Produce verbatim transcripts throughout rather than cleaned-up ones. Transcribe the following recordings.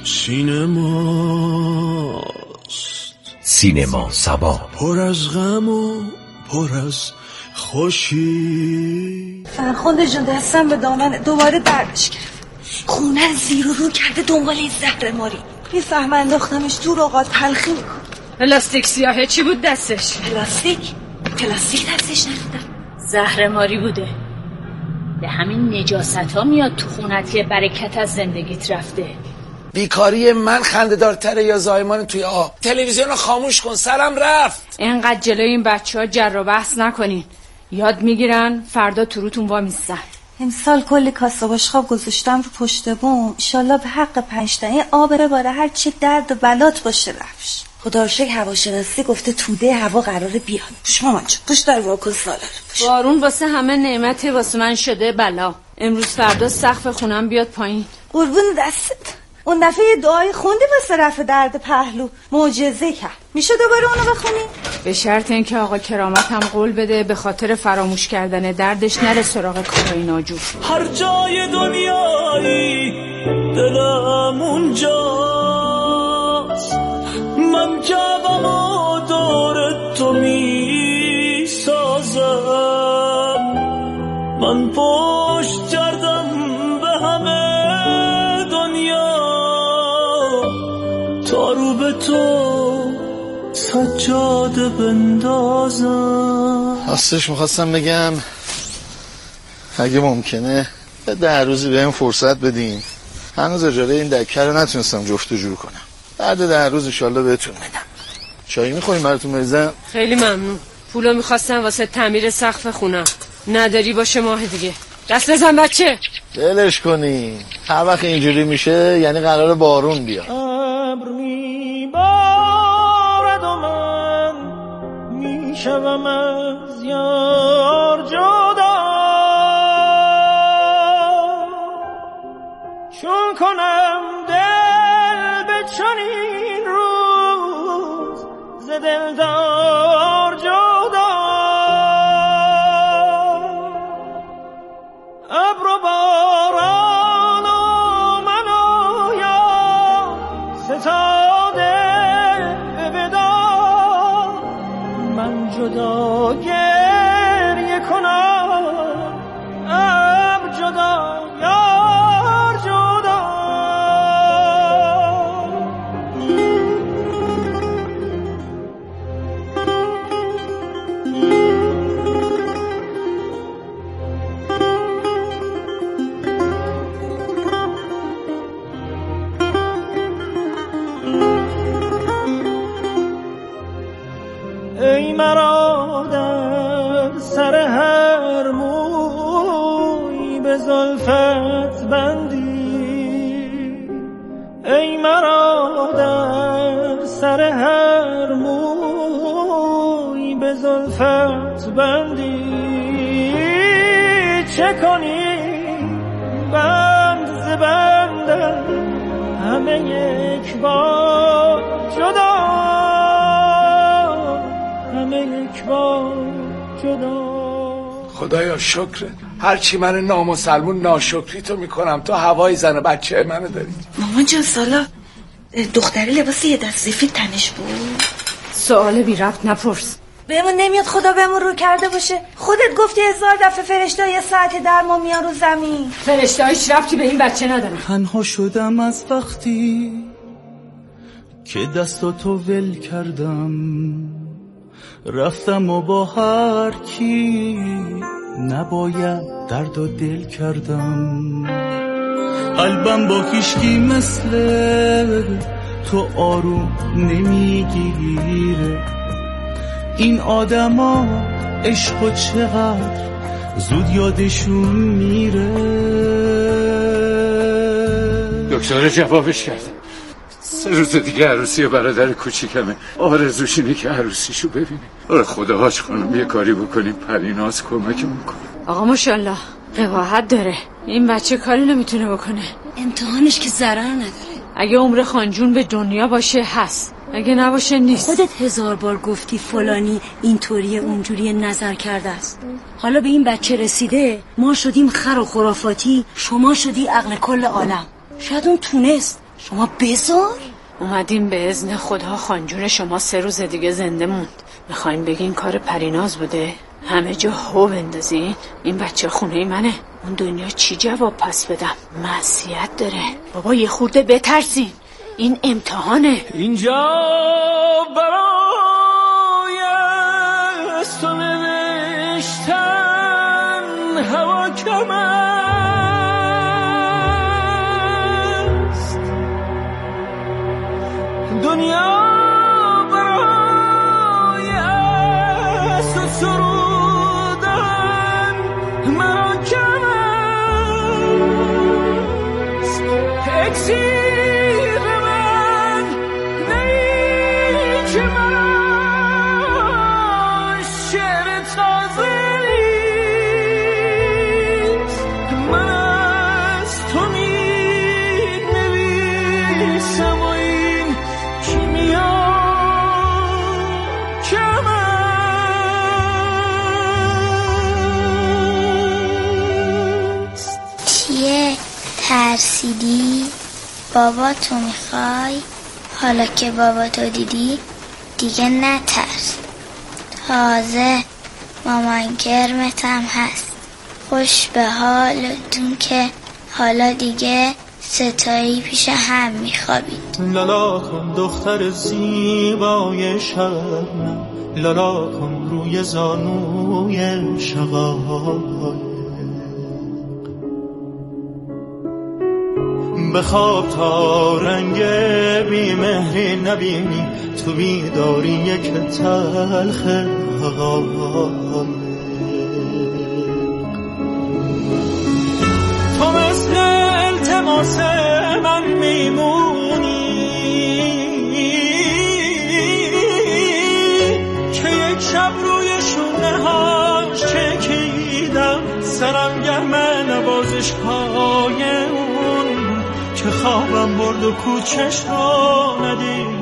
سینماست، سینما سبا، پر از غم و پر از خوشی. فرخنده جون دستم به دامن دوباره دردش گرفت. خونه زیر و رو کرده دنبال این زهر ماری. یه فهم انداختمش دور اوقات تلخی میکن. پلاستیک سیاهه چی بود دستش؟ پلاستیک؟ پلاستیک دستش نبودم. زهر ماری بوده. به همین نجاست ها میاد تو خونت که برکت از زندگیت رفته. بیکاری من خنده دارتره یا زایمان توی آب؟ تلویزیون رو خاموش کن، سرم رفت. اینقدر جلوی این بچه ها جر و بحث نکنین. یاد میگیرن فردا تو روتون وا میستن. امسال کلی کاسه بشقاب گذاشتم رو پشت بوم. ایشالله به حق پنج تا این آب بره باره هر چی درد و بلات باشه رفش. خدا رو شکر هواشناسی گفته توده هوا قراره بیاد. پوش مامان جون پوش در واکن سالار پوش. بارون واسه همه نعمت واسه من شده بلا. امروز فردا سقف خونم بیاد پایین. قربون دستت. اون دفعه دعای خوندی واسه رفع درد پهلو، معجزه کرد. میشه دوباره اونو بخونی؟ به شرط اینکه آقا کرامت هم قول بده به خاطر فراموش کردن دردش نره سراغ کارای ناجور. هر جای دنیایی دلم اونجاست، من جوام و دور تو می سازم، من پشت کردم به همه دنیا تا رو به تو سجاده بندازم. راستش میخواستم بگم اگه ممکنه ده روزی بهم فرصت بدین. هنوز اجاره این دکه رو نتونستم جفت و جور کنم. بعد ده روز انشالله بهتون میدم. چایی میخوریم براتون بریزم؟ خیلی ممنون. پولو میخواستم واسه تعمیر سقف خونم. نداری باشه ماه دیگه. دست بزن بچه. دلش کنی. هر وقت اینجوری میشه یعنی قرار بارون بیاد. ابر میبارد و من میشوم از یار جدا، چون کنم دل به چنین روز ز دلدار جدا. ابر و باران و من و یا ستاده به وداع، من جدا گریه کنم ابر جدا یار جدا. ای مرا در سر هر موی به زلفت بندی، ای مرا در سر هر موی به زلفت بندی، چه کنی بند ز بندم همه یک بار جدا، همه یک بار جدا. خدایا شکر، هرچی من نامسلمون ناشکری تو میکنم تو هوای زن بچه منو داری. مامان جان سالا دختری لباس یه دست سفید تنش بود. سوال بی ربط نپرس. بهمون نمیاد خدا بهمون رو کرده باشه. خودت گفتی هزار دفعه فرشته یه ساعت در ما میان رو زمین. فرشته هیچ ربطی به این بچه ندارن. تنها شدم از وقتی که دستاتو ول کردم، رفتم و با هر کی نباید درد و دل کردم. قلبم با هیچکی مثل تو آروم نمیگیره. این آدما عشق و چقدر زود یادشون میره. دکتر جوابش کردم سه روز دیگه عروسی برادر کوچیکمه. آرزوش اینه که عروسیشو ببینه. آره خداهاش خانم یه کاری بکنیم پریناز کمکمون کنه. آقا ماشاءالله قباحت داره. این بچه کاری نمیتونه بکنه. امتحانش که ضرر نداره. اگه عمر خانجون به دنیا باشه هست، اگه نباشه نیست. خودت هزار بار گفتی فلانی اینطوری اونجوری نظر کرده است. حالا به این بچه رسیده، ما شدیم خر و خرافاتی، شما شدی عقل کل عالم. شاید اون تونست شما بذار. اومدیم به اذن خدا خانجون شما سه روز دیگه زنده موند. میخواین بگین کار پریناز بوده؟ همه جا هو بندازین؟ این بچه خونه منه. اون دنیا چی جواب پس بدم؟ معصیت داره. بابا یه خورده بترسین، این امتحانه. اینجا برای از تو نوشتن هوا کم است، دنیا برای از تو سرودن مرا کم است. اکسیر من نیچه من شعر تازه نیست، من از تو می نویسم و این کیمیا کم است. چیه؟ ترسیدی؟ بابا تو میخوای؟ حالا که بابا تو دیدی دیگه نترس. تازه مامان گرمتم هست. خوش به حالتون که حالا دیگه ستایی پیش هم میخوابید. لالا کن دختر زیبای شبنم، لالا کن روی زانوی شقایق. بخواب تا رنگ بیمهری نبینی، تو بیداری یک تلخ حقایق. تو مثل التماس من میمونی که یک شب روی شونه هاش چکیدم، سرم گرم نوازش های اون که خوابم برد و کوچش رو ندیدم.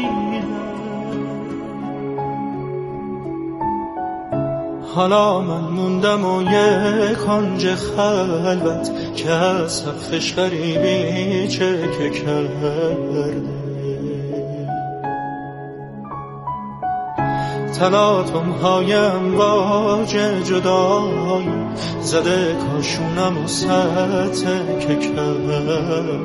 حالا من موندم و یک کنج خلوت که از سقفش غریبی چکه کرده. تلاطم هایم باج جدایی زده کاشونم و سطح که کرده.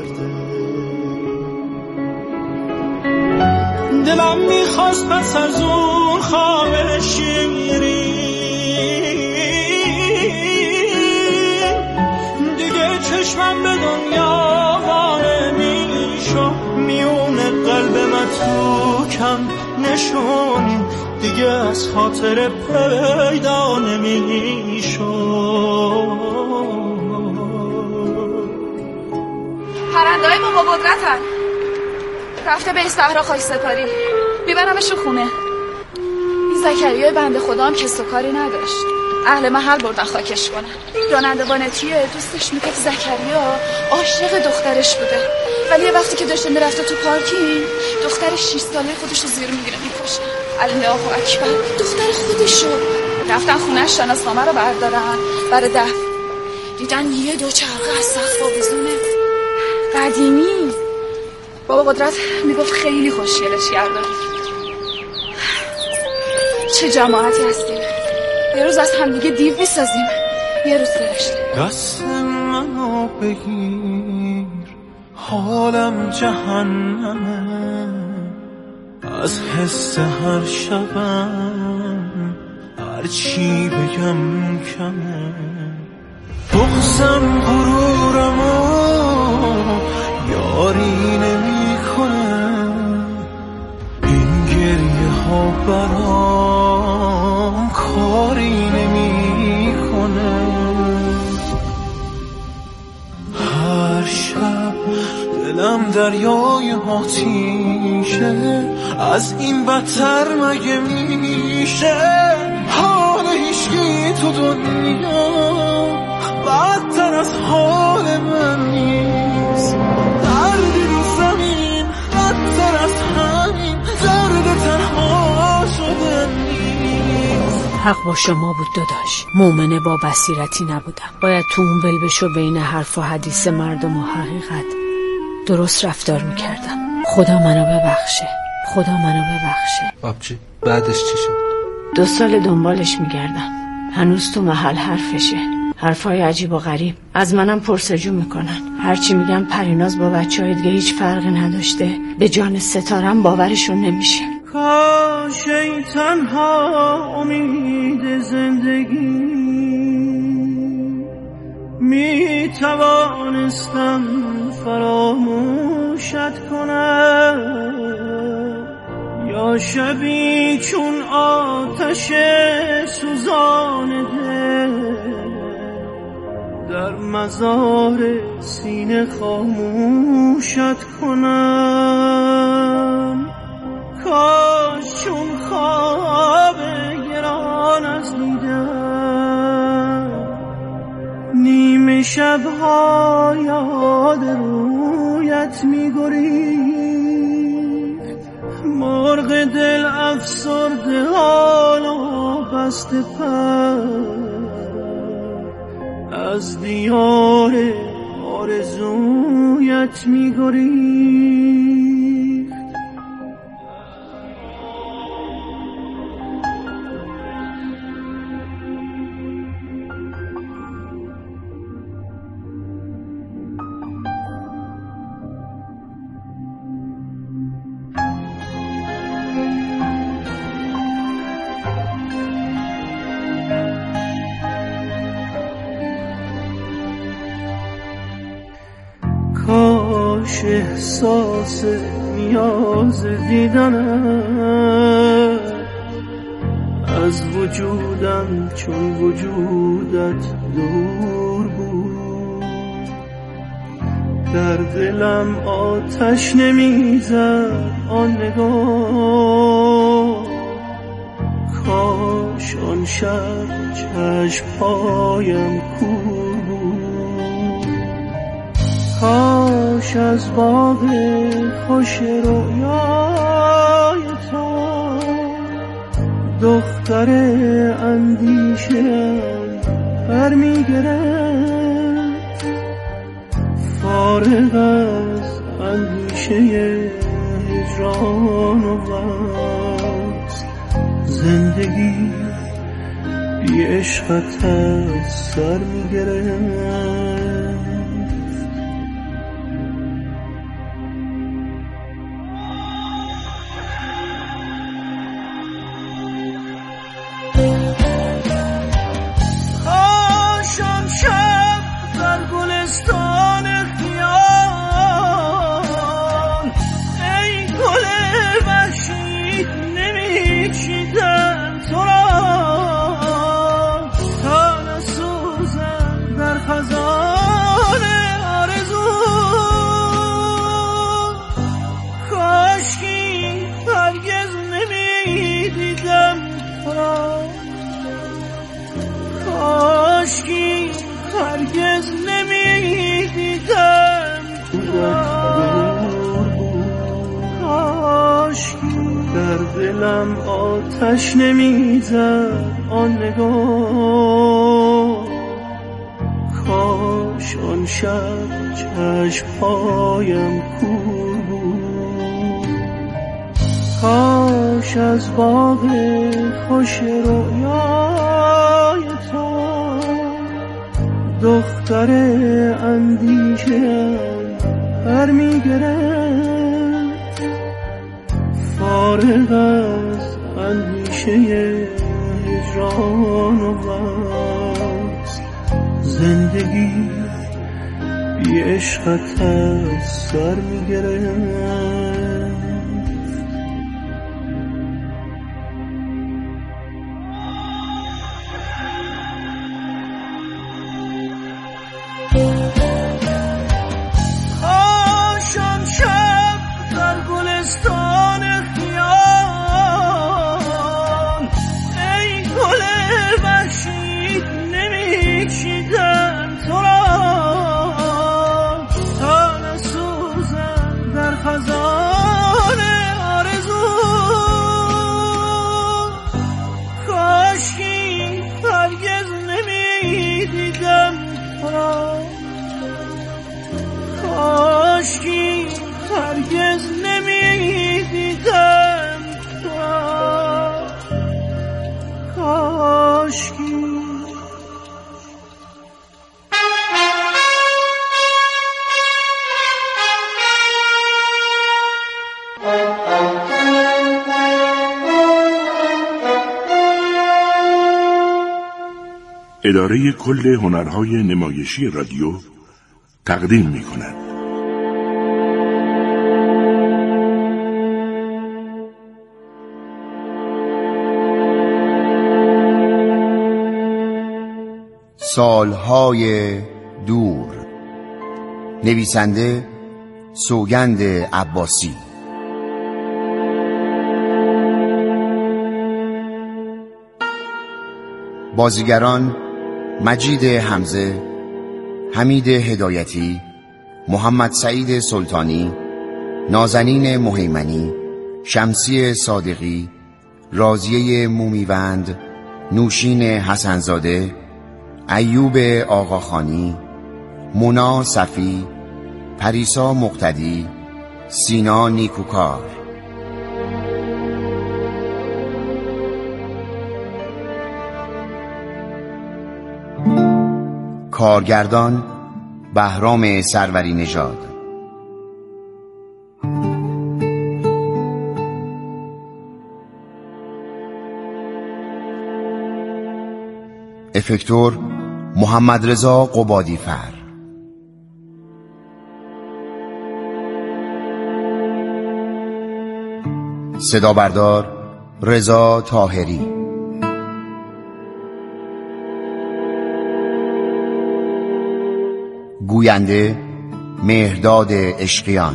دلم میخواست پس از اون خواب شیرین دیگه چشمم به دنیا وانه میشو، میونه قلب من تو کم نشونی دیگه از خاطر پیدا نمیشو. پرنده‌های بابا قدرتن، رفته به این صحرا خاک سپاری، میبرمش رو خونه. این زکریای بنده خدا هم کس و کاری نداشت، اهل محل بردن خاکش کنن. راننده وانتیه دوستش میگه زکریا عاشق دخترش بوده، ولی یه وقتی که داشته میرفته تو پارکینگ دختر شش ساله خودش رو زیر میگیره میکشه. الله اکبر، دختر خودشو. رفتن خونهش شناسنامه رو بردارن برای دفن، دیدن یه دو چرخه از سقف آویزونه قدیمی. بابا قدرت میگفت خیلی خوشگلش کردن. چه جماعتی هستیم، یه روز از همدیگه دیو بسازیم، یه روز فرشته. دست منو بگیر حالم جهنمه، از حس هر شبم هر چی بگم کمه. بغزم غرورمو یاری نمی کنه، این گریه ها برام کاری نمی کنه. هر شب دلم دریای آتیشه، از این بدتر مگه میشه؟ حال هیچکی تو دنیا بدتر از حال من نیست. دردی رو زمین بدتر از همین درد تنها شدن نیست. حق با شما بود داداش، مومنه با بصیرتی نبودم. باید تو اون بلبشو بین حرف و حدیث مردم و حقیقت درست رفتار میکردم. خدا منو ببخشه، خدا منو ببخشه. آبجی بعدش چی شد؟ دو سال دنبالش میگردم، هنوز تو محل حرفشه. حرفای عجیب و غریب از منم پرسجو میکنن. هرچی میگم پریناز با بچه های دیگه هیچ فرقی نداشته، به جان ستارم باورشون نمیشه. کاش ای تنها امید زندگی می توانستم فراموشت کنم، یا شبی چون آتش سوزان دل در مزار سینه خاموشت کنم. کاش چون خواب گران از دیدم نیمه شبها یاد رویت می‌گریخت، مرغ دل افسرده حال و بسته پر از دیار آرزویت می‌گریخت. کاش احساس نیاز دیدنم از وجودم چون وجودت دور بود، در دلم آتش نمیزد آن نگاه. کاش آن شب چشم‌هایم کور بود، کاش از باغ خوش رویای تو دختر اندیشه‌ام بر می‌گرفت، فارغ از اندیشه هجران و وصل زندگی بی عشقت از سر می‌گرفت. دلم آتش نمیزد آن نگاه، کاش آن شب چشم‌هایم کور بود، کاش از باغ خوش رویای تو دختر اندیشه‌ام پر می‌گرفت، فارغ از اندیشه هجران و وصل زندگی بی عشقت از سر می‌گرفت. کاشکی اداره کل هنرهای نمایشی رادیو تقدیم می کند. سالهای دور. نویسنده سوگند عباسی. بازیگران مجید حمزه، حمید هدایتی، محمد سعید سلطانی، نازنین مهیمنی، شمسی صادقی، راضیه مومیوند، نوشین حسنزاده، ایوب آقاخانی، مونا صفی، پریسا مقتدی، سینا نیکوکار. کارگردان بهرام سروری نژاد. افکتور محمد رضا قبادی فر. صدا بردار رضا طاهری. گوینده مهرداد عشقیان.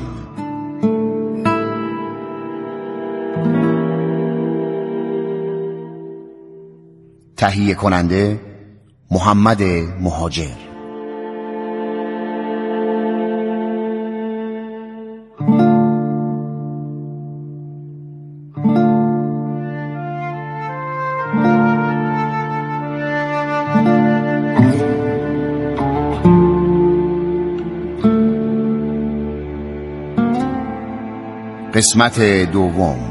تهیه کننده محمد مهاجر. قسمت دوم.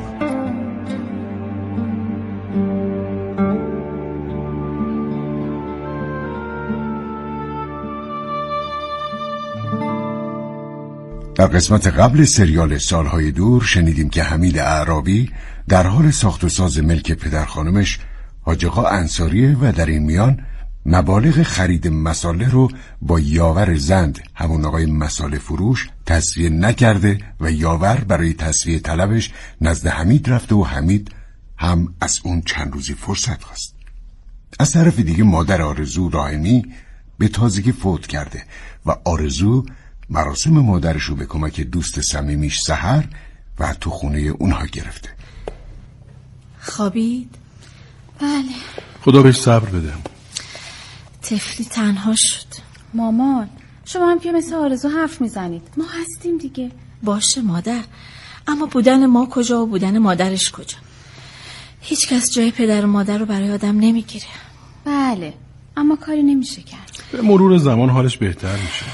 در قسمت قبل سریال سالهای دور شنیدیم که حمید اعرابی در حال ساخت و ساز ملک پدر خانمش حاج آقا انصاریه و در این میان مبالغ خرید مساله رو با یاور زند همون آقای مساله فروش تسویه نکرده و یاور برای تسویه طلبش نزد حمید رفته و حمید هم از اون چند روزی فرصت خواست. از طرف دیگه مادر آرزو راهمی به تازگی فوت کرده و آرزو مراسم مادرش رو به کمک دوست صمیمیش سحر و تو خونه اونها گرفته. خوابید؟ بله. خدا بهش صبر بده. طفلی تنها شد. مامان شما هم که مثل آرزو حرف میزنید، ما هستیم دیگه. باشه مادر، اما بودن ما کجا و بودن مادرش کجا؟ هیچ کس جای پدر و مادر رو برای آدم نمیگیره. بله، اما کاری نمیشه کرد. به مرور زمان حالش بهتر میشه.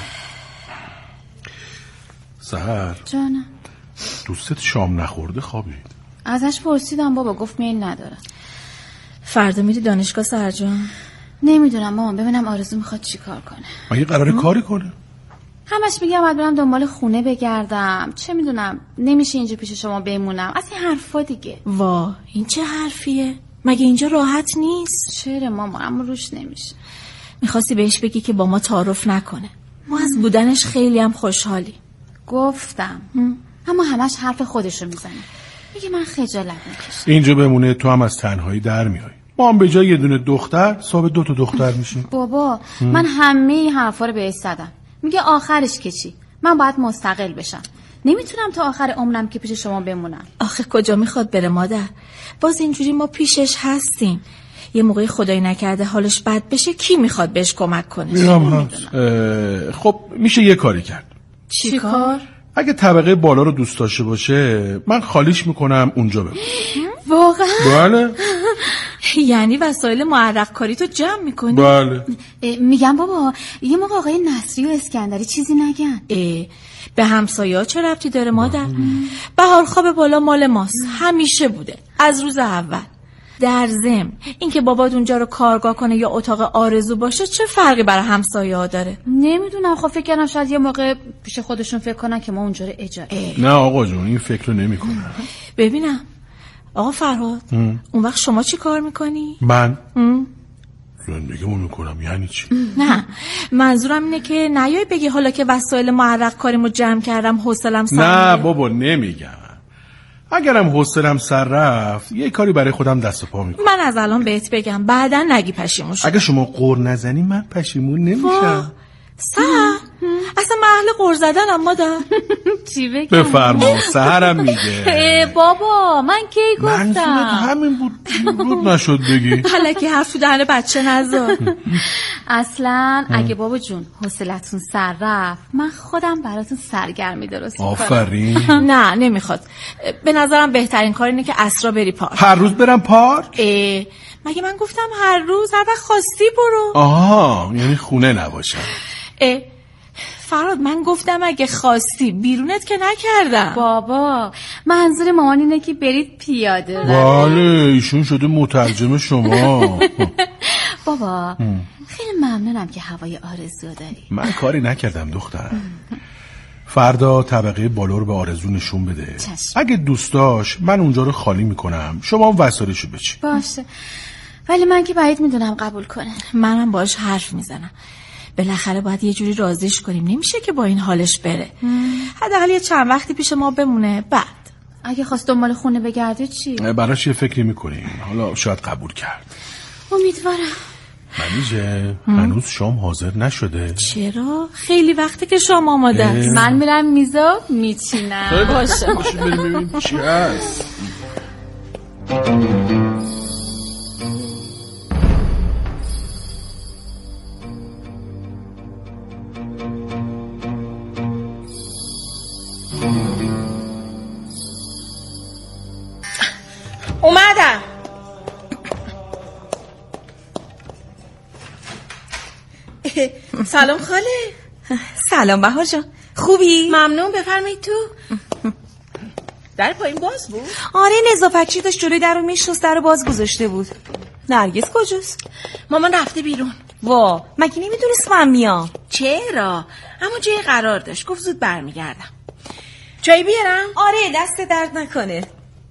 سحر جانم، دوستت شام نخورده خوابید؟ ازش پرسیدم بابا، گفت میل نداره. فردا میری دانشگاه سحر جان؟ نمیدونم مامان، ببینم آرزو میخواد چی کار کنه. مگه قراره کاری کنه؟ همش میگم باید برم دنبال خونه بگردم، چه میدونم، نمیشه اینجا پیش شما بمونم، از این حرفا دیگه. وا، این چه حرفیه؟ مگه اینجا راحت نیست؟ چرا مامان، اما روش نمیشه. میخواستی بهش بگی که با ما تعارف نکنه. ما از بودنش خیلی هم خوشحالی. گفتم هم. اما همش حرف خودشو میزنه، میگه من خجالت میکشم. اینجا بمونه تو هم از تنهایی در میای. ما هم به جای یه دونه دختر صاحب دو تا دختر میشیم. بابا هم. من همه این حرفا رو بهش زدم، میگه آخرش که چی؟ من باید مستقل بشم، نمیتونم تا آخر عمرم که پیش شما بمونم. آخه کجا میخواد بره مادر؟ باز اینجوری ما پیشش هستیم. یه موقعی خدایی نکرده حالش بد بشه، کی میخواد بهش کمک کنه؟ میرم هست. خب میشه یه کاری کرد. چی کار؟ اگه طبقه بالا رو دوست داشته باشه من خالیش میکنم اونجا بمون. واقعا؟ بله. یعنی وسایل معرق کاری تو جمع میکنی؟ بله. میگم بابا یه موقع آقای نصری و اسکندری چیزی نگن. به همسایه ها چه ربطی داره مادر؟ بهار خواب بالا مال ماست، همیشه بوده از روز اول. در ضمن اینکه بابات اونجا رو کارگاه کنه یا اتاق آرزو باشه چه فرقی برای همسایه ها داره؟ نمیدونم، خب فکر کردم شاید یه موقع پیش خودشون فکر کنن که ما اونجا رو اجاره. نه آقا جون، این فکر رو نمی کنن. ببینم آقا فرهاد، اون وقت شما چی کار میکنی؟ من؟ ام. زندگیمو میکنم یعنی چی؟ نه منظورم اینه که نیای بگی حالا که وسایل معرق کاریمو جمع کردم حوصله‌ام سر نه بابا نمیگم. اگرم حوصله‌ام سر رفت یه کاری برای خودم دست و پا میکنم. من از الان بهت بگم بعدن نگی پشیمون شدم. اگه شما قور نزنی من پشیمون نمیشم. سهر اصلا من اهل قور زدنم مادر. چی بگم؟ بفرما. سهرم میگه بابا من کی گفتم؟ منظورت همین بود. رود نشد بگی. حالا که حرف تو دهن بچه نذار. اصلا اگه بابا جون حوصلتون سر رفت من خودم براتون سرگرمی درست میکنم. آفرین. نه نمیخواد. به نظرم بهترین کار اینه که اسرا بری پارک. هر روز برم پارک؟ اه مگه من گفتم هر روز؟ هر وقت خواستی برو. آها یعنی خونه نباشم. اه فراد من گفتم اگه خواستی، بیرونت که نکردم. بابا منظور مامان اینه که برید پیاده. بله ایشون شده مترجم شما. بابا خیلی ممنونم که هوای آرزو داری. من کاری نکردم دختر. فردا طبقه بالا رو به آرزو نشون بده. چشم. اگه دوست داشت من اونجا رو خالی میکنم، شما هم وسایلشو بچین. باشه ولی من که بعید میدونم قبول کنه. منم باهاش حرف میزنم. بالاخره باید یه جوری راضیش کنیم، نمیشه که با این حالش بره. حداقل یه چند وقتی پیش ما بمونه. بعد اگه خواست دنبال خونه بگرده چی؟ براش یه فکری میکنیم. حالا شاید قبول کرد. امیدوارم. منیجه هنوز شام حاضر نشده. چرا؟ خیلی وقته که شام آماده است. من میرم میزا میچینم. باشه باشه بریم ببینیم چی هست. اومدم. سلام خاله. سلام بهار جان، خوبی؟ ممنون، بفرمایید تو. در پایین باز بود؟ آره نظافتچی داشت جلوی در رو میشست، در رو باز گذاشته بود. نرگس کجاست؟ مامان رفته بیرون. وا مگه نمیدونست من میام؟ چرا؟ اما جای قرار داشت، گفت زود برمیگردم. چای بیارم؟ آره دست درد نکنه.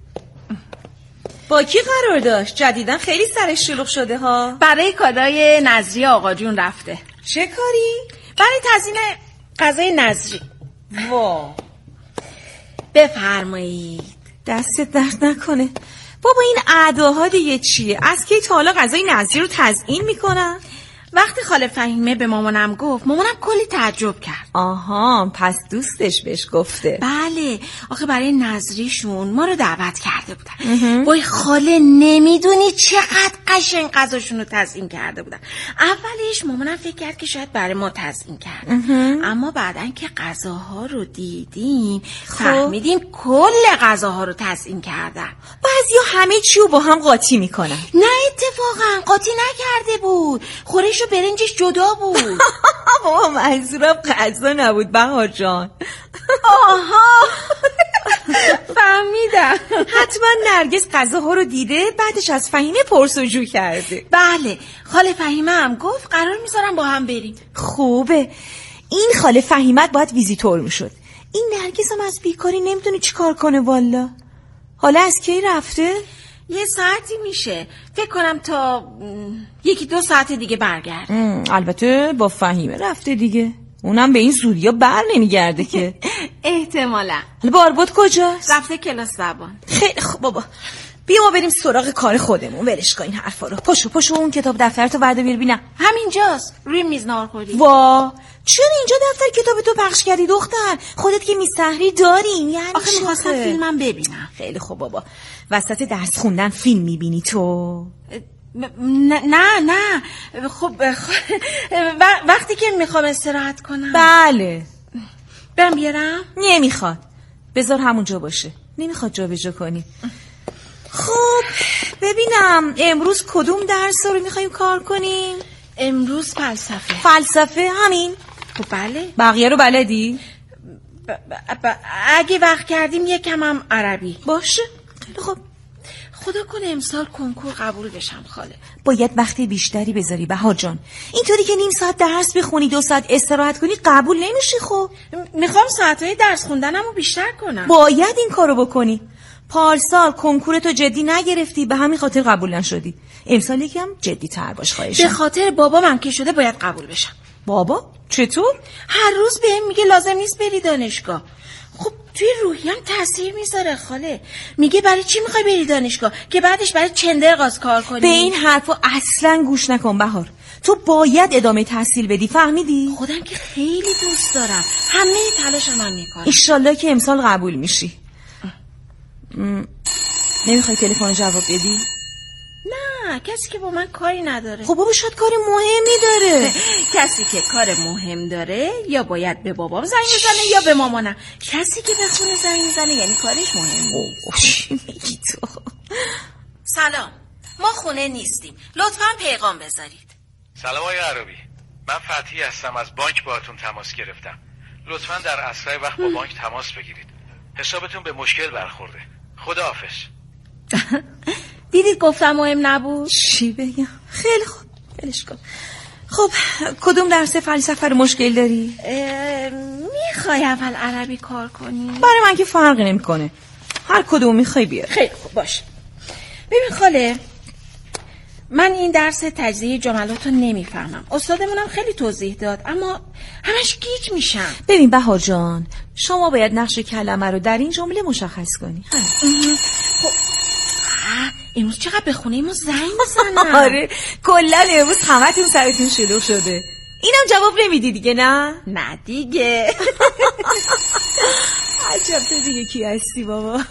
با کی قرار داشت؟ جدیدن خیلی سرش شلوغ شده ها. برای کادای نظری آقا جون رفته. چه کاری؟ برای تزیین غذای نظری. وا بفرمایید. دست درد نکنه. بابا این اعداها دیگه چیه؟ از کی تا حالا غذای نظری رو تزیین میکنن؟ وقتی خاله فهیمه به مامانم گفت، مامانم کلی تعجب کرد. آها پس دوستش بهش گفته. بله آخه برای نظریشون ما رو دعوت کرده بودن. وای خاله نمیدونی چقدر قشنگ غذاشون رو تزیین کرده بودن. اولش مامانم فکر کرد که شاید برای ما تزیین کردن، اما بعدن که غذاها رو دیدیم فهمیدیم کل غذاها رو تزیین کردن. بعضیا همه چی رو با هم قاطی میکنن. نه اتفاقا قاطی نکرده بود، خورش و برنجش جدا بود. بابا منظورم غذا نبود بهار جان. آها فهمیدم. حتما نرگس غذاها رو دیده بعدش از فهیمه پرسجو کرده. بله خاله فهیمه هم گفت قرار میذارم با هم بریم. خوبه. این خاله فهیمت باید ویزیتور میشد. این نرگس هم از بیکاری نمیدونه چی کار کنه والا. حالا از کی رفته؟ یه ساعتی میشه، فکر کنم تا یکی دو ساعت دیگه برگرد. البته با فهیمه رفته دیگه، اونم به این زودیا بر نمیگرده که. احتمالا. باربود کجاست؟ رفته کلاس زبان. خیلی خوب بابا، بیا ما بریم سراغ کار خودمون. ولش کن این حرفا رو. پاشو پاشو اون کتاب دفترتو بعدا بیر ببینم. همینجاست روی میز ناهارخوری. وا چرا اینجا دفتر کتاب تو پخش کردی دختر؟ خودت که میز تحریر داریم. یعنی آخه میخواستم فیلمم ببینم. خیلی خوب بابا، وسط درس خوندن فیلم میبینی تو؟ نه نه نه خب وقتی که میخوام استراحت کنم. بله برم بیارم؟ نمیخواد، بذار همونجا باشه، نمیخواد جا به جا کنی. خب ببینم امروز کدوم درس رو میخوایم کار کنیم؟ امروز فلسفه. فلسفه همین؟ خب بله. بقیه رو بلدی؟ ب... ب... ب... اگه وقت کردیم یکم هم عربی. باشه خیلی خوب. خدا کنه امسال کنکور قبول بشم خاله. باید وقت بیشتری بذاری بهار جان. اینطوری که نیم ساعت درس بخونی دو ساعت استراحت کنی قبول نمیشی. خب میخوام ساعتهای درس خوندنمو بیشتر کنم. باید این کارو بکنی. پارسال کنکورتو جدی نگرفتی، به همین خاطر قبول نشدی. امسال یکم جدی تر باش خواهشم. به خاطر بابا من که شده باید قبول بشم. بابا؟ چطور؟ هر روز بهم میگه لازم نیست بری دانشگاه. خب توی روحیم تاثیر میذاره خاله. میگه برای چی میخوای بری دانشگاه که بعدش برای چندرغاز کار کنی؟ به این حرفا اصلا گوش نکن بهار. تو باید ادامه تحصیل بدی، فهمیدی؟ خودم که خیلی دوست دارم، همه تلاشم هم میکنم. انشالله که امسال قبول میشی. م... نمیخوای تلفن جواب بدی؟ نه، کسی که با من کاری نداره. خب بابا شاید کار مهمی داره. کسی که کار مهم داره یا باید به بابام زنگ بزنه یا به مامانم. کسی که به خونه زنگ میزنه یعنی کارش مهمه. چی میگی تو؟ سلام، ما خونه نیستیم، لطفاً پیغام بذارید. سلام آقای عربی، من فتحی هستم، از بانک باهاتون تماس گرفتم. لطفاً در اسرع وقت با بانک تماس بگیرید. حسابتون به مشکل برخورده. خداحافظ. دیدید گفتم مهم نبود؟ چی بگم؟ خیلی خوب، ولش کن. خب کدوم درس فلسفه رو مشکل داری؟ میخوای اول عربی کار کنی؟ برای من که فرقی نمیکنه، هر کدوم میخوای بیار. خیلی خوب باشه. ببین خاله، من این درس تجزیه جملات رو نمیفهمم. استادمونم خیلی توضیح داد اما همش گیج میشم. ببین بهار جان، شما باید نقش کلمه رو در این جمله مشخص کنی. خب امروز چقدر به خونه ما زنگ بزنم. آره کلا امروز همتون سرتون شلوغ شده. اینم جواب نمیدی دیگه؟ نه نه دیگه. عجب تو دیگه کی هستی بابا.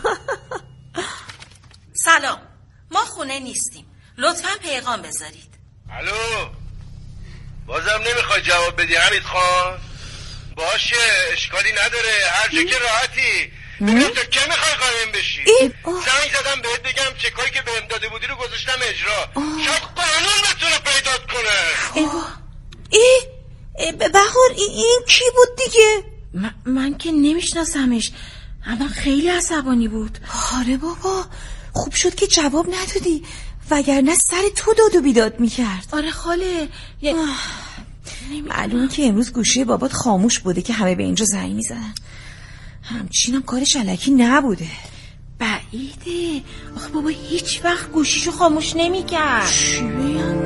سلام، ما خونه نیستیم، لطفاً پیغام بذارید. الو، بازم نمیخوای جواب بدی حمید خان؟ باشه اشکالی نداره، هر جا که راحتی. ببینم تا که میخوای قایم بشی. زنگ زدم بهت بگم چکایی که بهم داده بودی رو گذاشتم اجرا. شاید قانون بتونه پیدات کنه. ای بهار این کی بود دیگه؟ من, من که نمیشناسمش اما خیلی عصبانی بود. آره بابا خوب شد که جواب ندادی، وگرنه سر تو داد و بیداد میکرد. آره خاله یه... معلومه که امروز گوشی بابات خاموش بوده که همه به اینجا زنگ میزنن. همچینم کارش الکی نبوده. بعیده، آخه بابا هیچ وقت گوشیشو خاموش نمیکرد. چی بگم